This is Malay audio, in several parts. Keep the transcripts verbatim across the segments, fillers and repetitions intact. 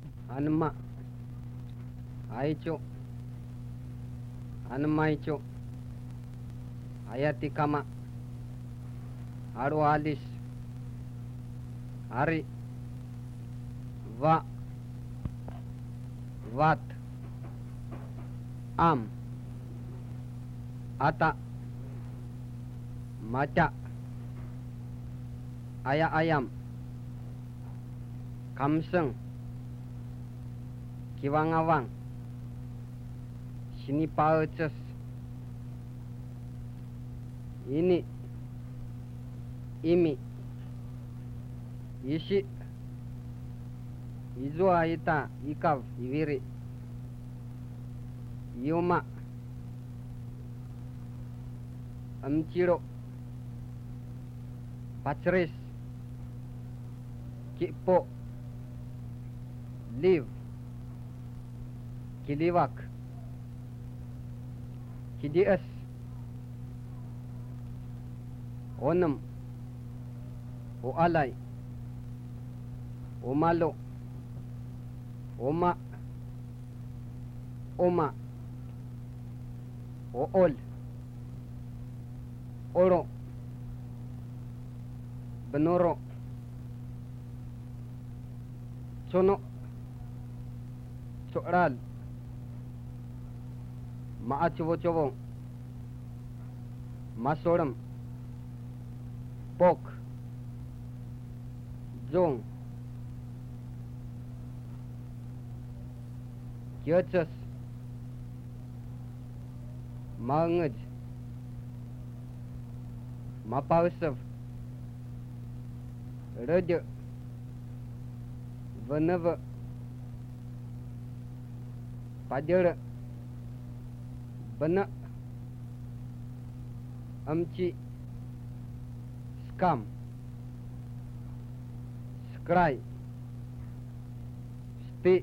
Anma Aicho Anmaicho Ayatikama Aru Alis Ari Va Vat Am Ata Maca Aya Ayam Kamseng Kiwangawang Sinipaeces Ini Imi Ishi Izua Ita Ikav Iviri Yuma Amciro Pachris Kipo Liv Kiliwak Kidias Onam Oalay Omalo Oma Oma Ool Oro Benoro Sono Soral Maa Chowo-chowo Masoram Pok Zong Kyachas Mangaj Mapausav Raja Vanava Pajara Bana Amchi Skam Skry Sti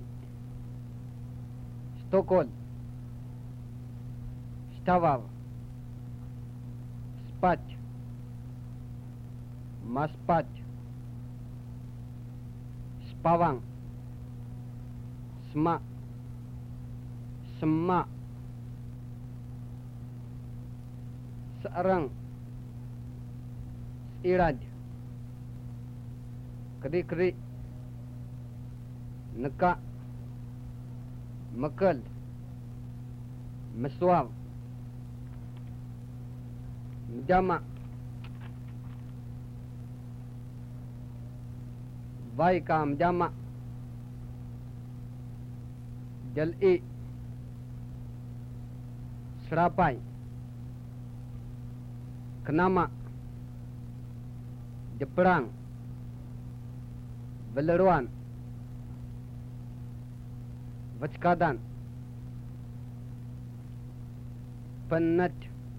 Stokol Stavav Spat Maspat Spawang Sma Sema Searang Irad Keri-keri Neka Mekal Mesuav Menjama Baika menjama Jal'i Serapai Kenama Jeperang Beleruan Vachkadan Penat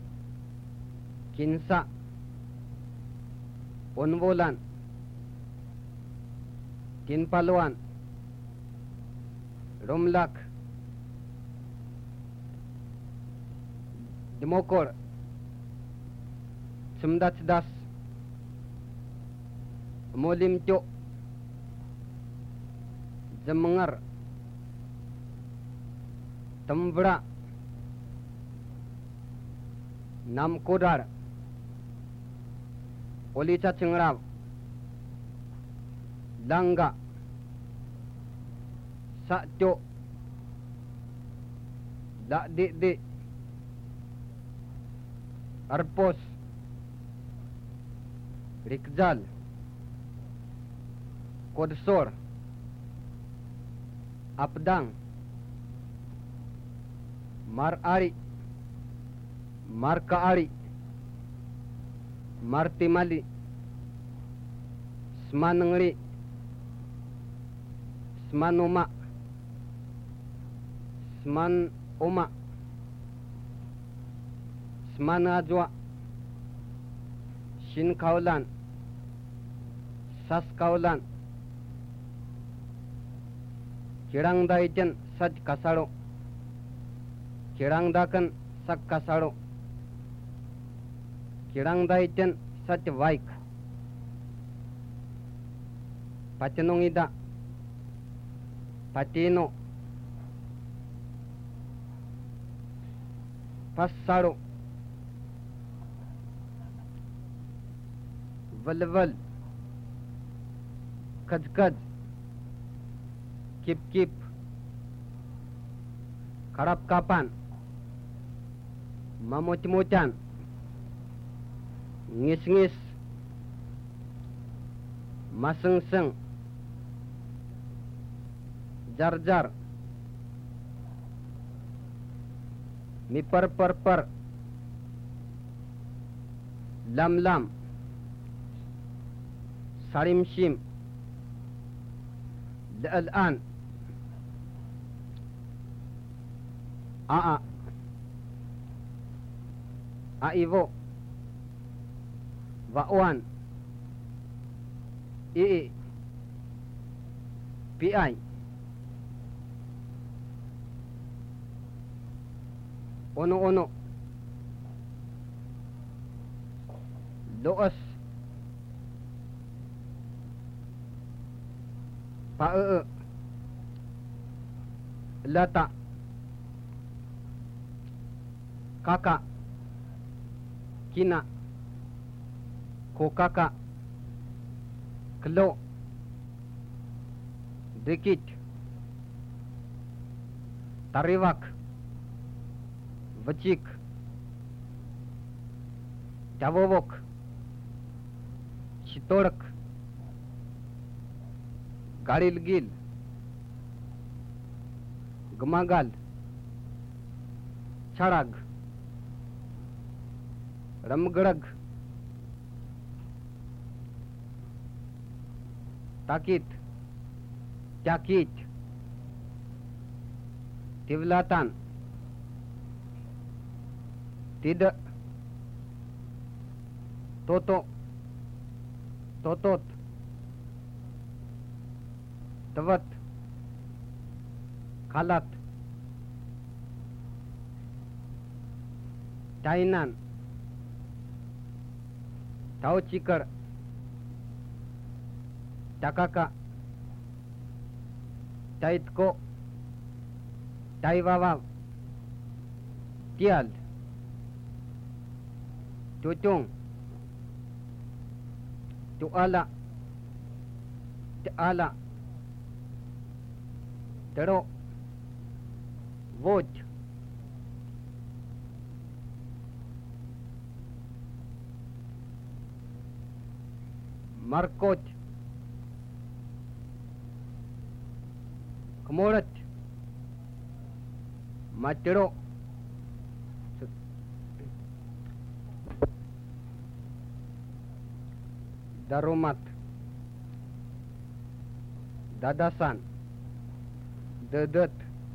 Kinsa Ponvolan Tinpaluan Rumlak Demokor Semdat-das Molimcok Zemengar Tembra Namkodar Olica Cengrav Langga Sakcok Dak dik-dik Arpos Rikjal Kodsor Apdang Mar-ari Marka-ari Martimali Semanengli Semanuma Seman Oma Semanajwa Shin Kaulan Sas Kaulan Kirang Daijan Saj Kasaro Kirang Dakan Sak Kasaro Kirang Daijan Saj Vaik Pacanong Ida Patino, Passaro, Valval, Kajkaj, Kip Kip, Karap Kapan, Mamuc-mucan, Ngis-ngis, Maseng-seng, Jar-jar, Miper-per-per, Lam-lam, Sarim-shim, La'al-an, A'a, Aivo, Va'wan, Ii, Pi, Ono-ono, Loos, Pa'e, Lata, Kakak, Kina, Kokaka, Kelo, Dikit, Tariwak, Vecik, Javovok, Chitorak, Galil-gil, Gmagal, Charag, Ramgarag, Takit, Jakit, Tivlatan, Tidak, Toto, Totot, Tawat, Khalat, Tainan, Tauchikar, Takaka, Taitko, Taiwawaw, Tial, Tutung, Tuala, Teala, Tero, Voj, Markot, Kemorat, Matero, Darumat, Dadasan, Dedet,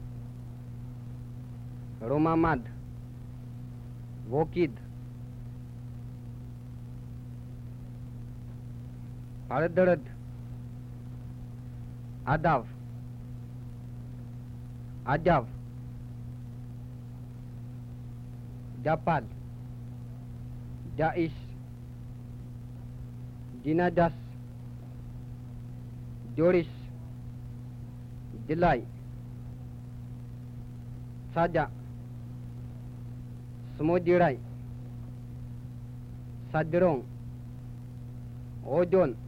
Romamad, Vokid, Ardarad, Adav, Ajav, Japal, Jais, Dinadas, Joris, Jelai, Saja, Semudirai, Sadrong, Ojon,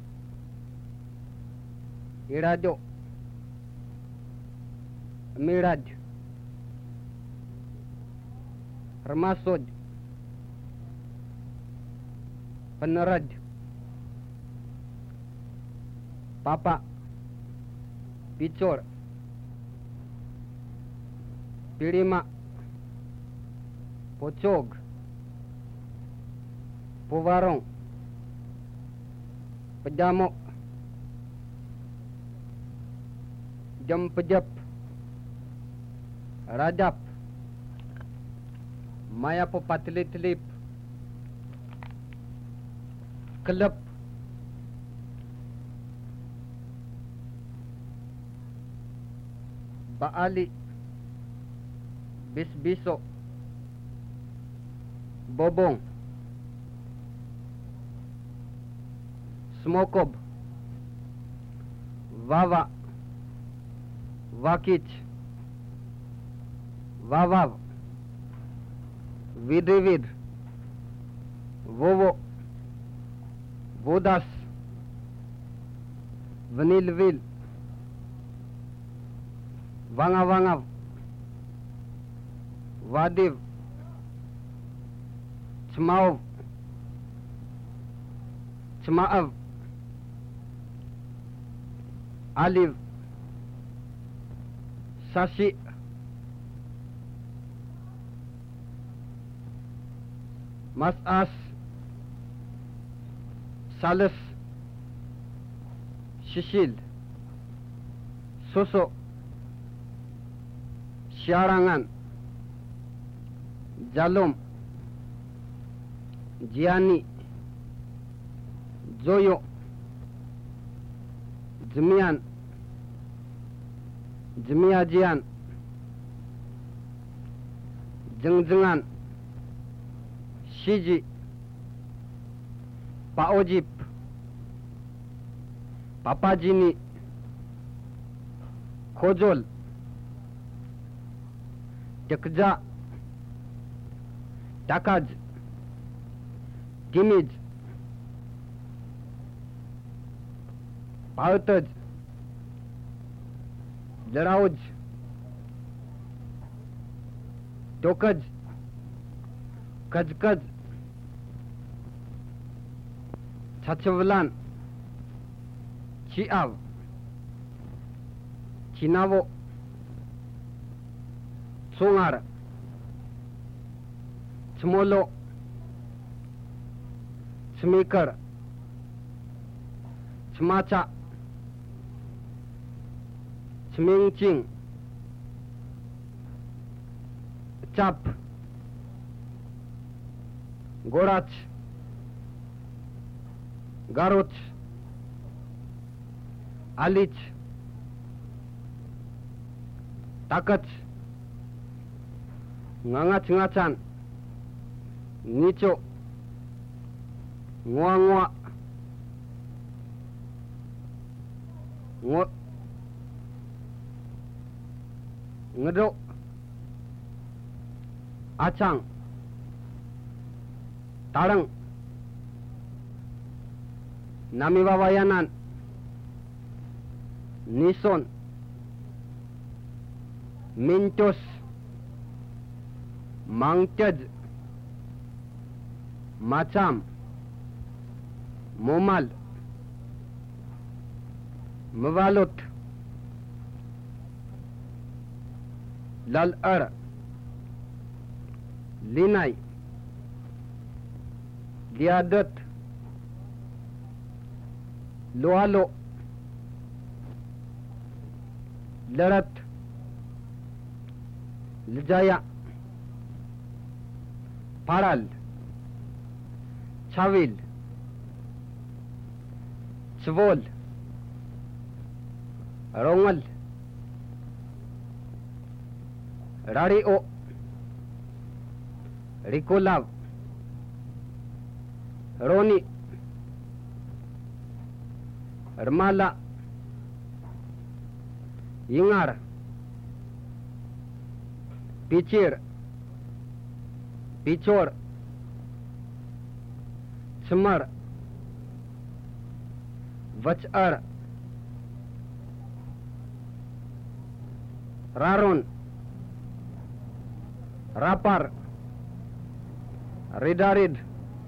Irado, Miraj, Ramasod, Peneraj, Papa, Picor, Pirima, Pocog, Puvarong, Pejamok, Jempejap, Rajap, Maya Popatlit-lip, Kelep, Baali, Bisbiso, Bobong, Smokob, Wawa, Vakich, Vavav, Vidrivid, Vovo, Vodas, Vanilvil, Vangavangav, Vadiv, Chmaov, Chmaav, Aliv, Sashi, Mas'as, Salas, Shishil, Soso, Syarangan, Jalom, Gianni, Joyo, Jemian, Jemiajian, Jengjengan, Shiji, Paojip, Papajini, Khojol, Jakja, Takaj, Gimij, Pautaj, Jarauj, Tokaj, Kajkaj, Chachavalan, Chiav, Chinavo, Songar, Chmolo, Chmikar, Chmacha, Chmingching, Chap, Gorach, Garoch, Alich, Takach, Ngangach ngachan, Nicho, Ngwa ngwa, Ngwa, Ngado, Achang, Tarang, Namiwawayanan, Nison, Mintos, Mangtej, Macham, Momal, Mwalut, Lal-ar, Linai, Liadat, Loalo, Larat, Lijaya, Paral, Chavil, Chvol, Rongal, Rario, Rikolav, Roni, Rmala, Yingar, Pichir, Pichor, Chmar, Vachar, Raron, Rapar, Ridarid,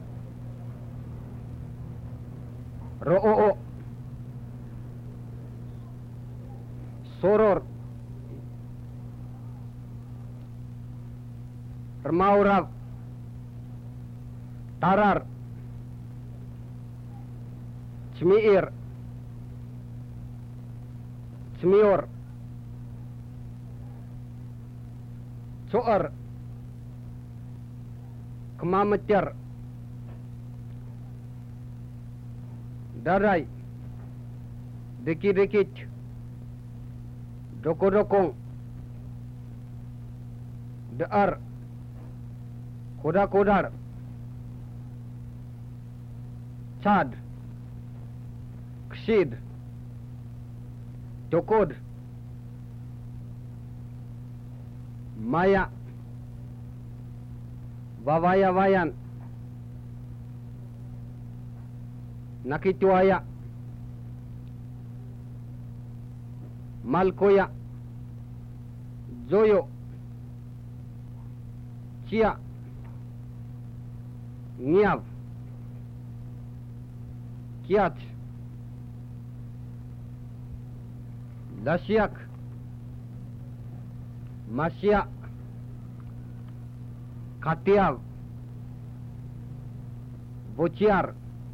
Ro'o, Soror, Rmaurav, Tarar, Chmiir, Chmior, Choar, Kmamatyar, Darai, Diki-dikit, Doko-dokong, Daar, Koda-kodar, Chad, Kshid, Tokod, Maya, Wawaya-wayan, Nakituaya, Malkoya, Zoyo, Chia, Ngiav, Kiat, Lasyak, Masya, Katiav, Bociar,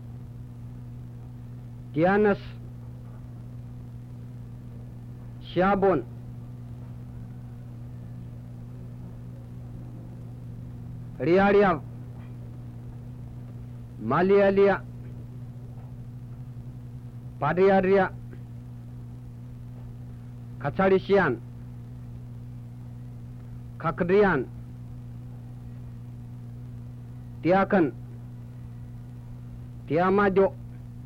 Tianas, Syabun, Riariav, Malialia, Padiaria, Kacadisian, Kakrian, Tiakan, Tiamajo,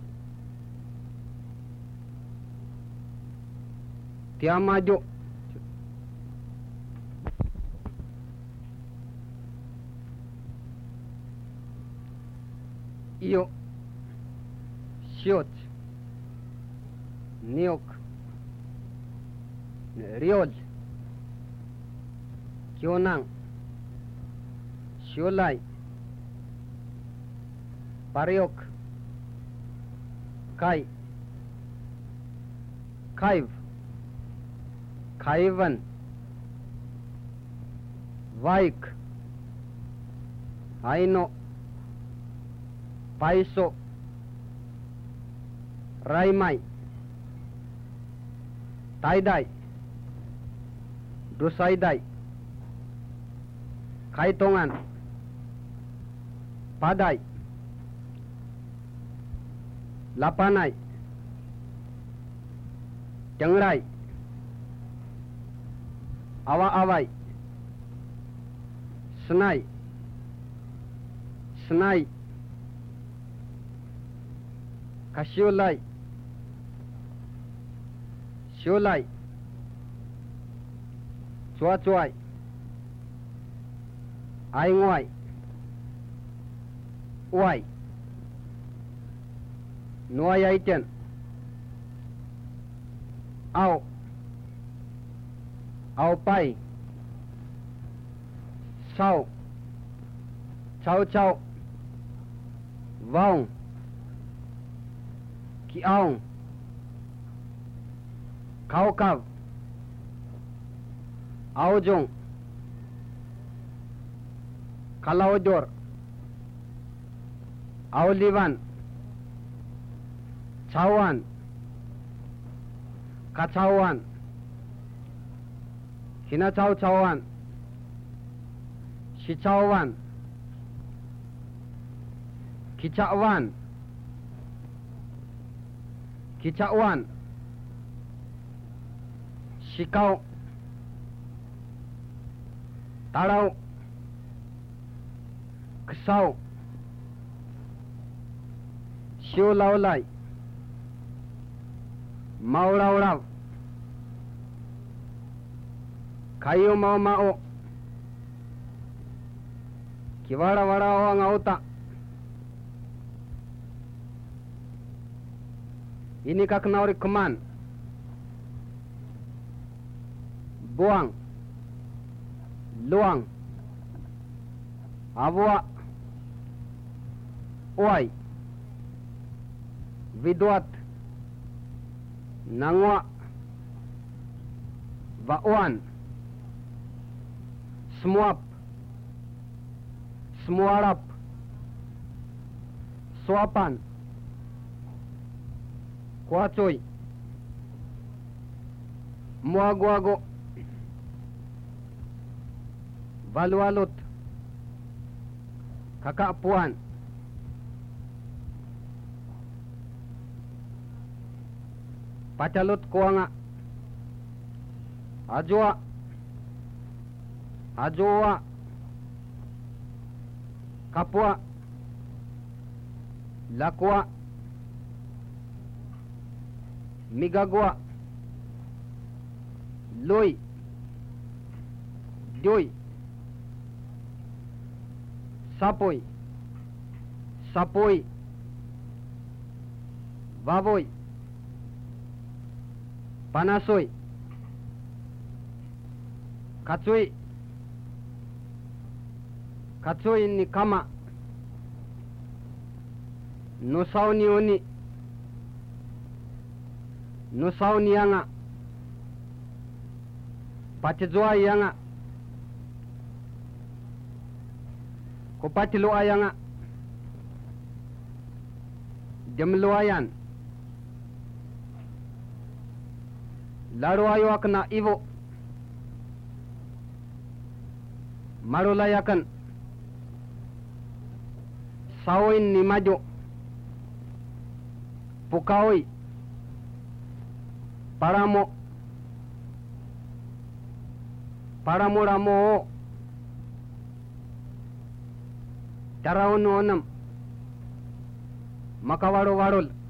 Tiamajo, Iyo, Siot, Niok, Riol, Kionang, Siolai, Pariok, Kai, Kaiv, Kaivan, Vaik, Aino, Paiso, Raimai, Taidai, Dusaidai, Kaitongan, Padai, Lapanai, Jangrai, Awa-awai, Senai, Senai, Kasiolai, Siolai, Cuacuai, Aingwai, Uai, Nuayaiten, Au, Aupai, Sau, Chau Chau, Vaung, Kiaung, Kaukav, Aujung, Kalaujor, Aulivan, Cawan, Kacawan, Hinacau-cawan, Sicawan, Kicakwan, Kicakwan, Sikau, Tarau, Kesau, Siolaulai, Maurau-rau, Kayu mau-mau, Kiwara-wara ngauta, Ini kaknauri keman, Buang, Luang, Abua, Uai, Viduat, Nangwa, Vauan, Semuap, Semuarap, Suapan, Kuacoy, Muaguago, Valualut, Kakak Puan, Pacalut Kuanga, Ajwa, Ajwa, Kapua, Lakwa, Migagwa, Lui, Doi. Sapoi. Sapoi. Vavoi. Panasoi. Katsui. Katsui ni kama. Nusau ni oni. Nusau ni yanga. Pachizua yanga. Kupati loa yanga. Demluayan. Laruayo akna ivo. Marulayakan. Sawin ni majo. Pukaoi. Paramo. Paramo ramo. Taraunu onam. Makawaro warul.